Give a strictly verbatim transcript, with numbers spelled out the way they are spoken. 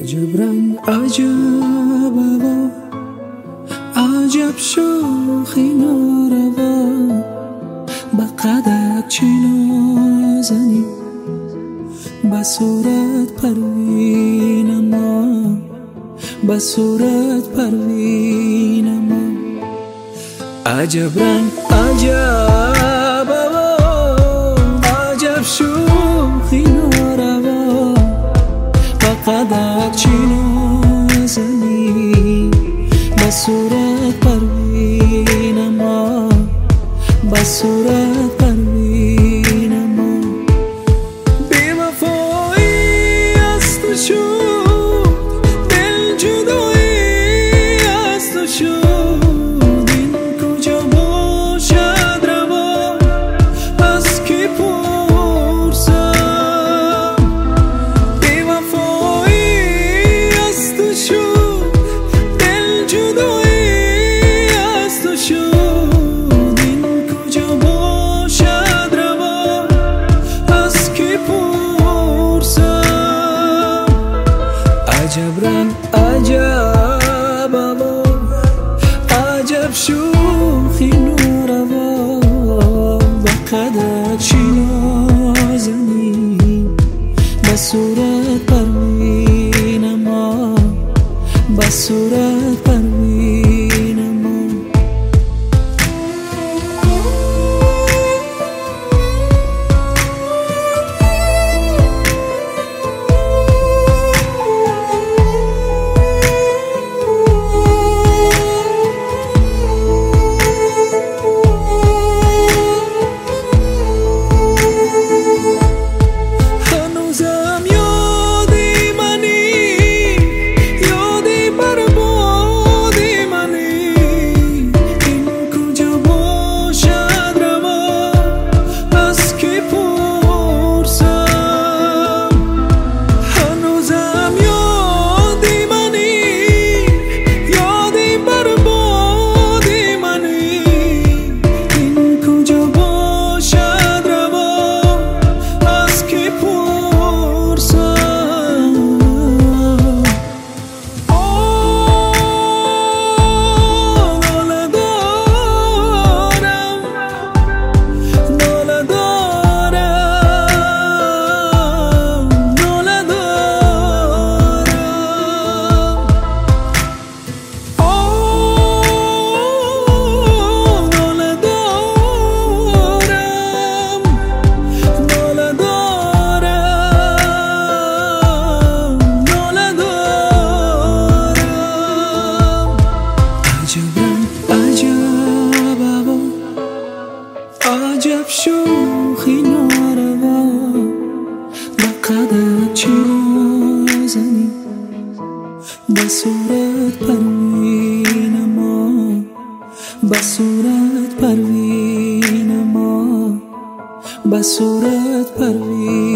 عجب رنگ عجب هوا، عجب شوخی ناروا، به قدک چی نازنی، به صورت پروین ما، به صورت پروین ما. عجب رنگ عجب هوا، عجب شوخی ناروا، به قدک چی نازنی، به صورت پروین ما، به صورت پروین ما. بی وفایی از تو شد، دل جدایی از تو شد، این کجا باشد روا، از کی پرسم. بی وفایی از تو شد، دل جدایی از تو شد، این کجا باشد روا، از کی پرسم. عجب رنگ عجب هوا، عجب شوخی ناروا، به قدک چی نازنی، به صورت پروین ما، به صورت پروین ما. هنوزم یادی منی، یادی بربادی منی، این کجا باشد روا، از کی پرسم. هنوزم یادی منی، یادی بربادی منی، این کجا باشد روا، از کی پرسم. آه ناله دارم، ناله دارم، ناله دارم. آه ناله دارم، ناله دارم، ناله دارم. عجب رنگ عجب هوا، عجب شوخی ناروا، به قدک چی نازنی، به صورت پروین ما، به صورت پروین ما، به صورت پروین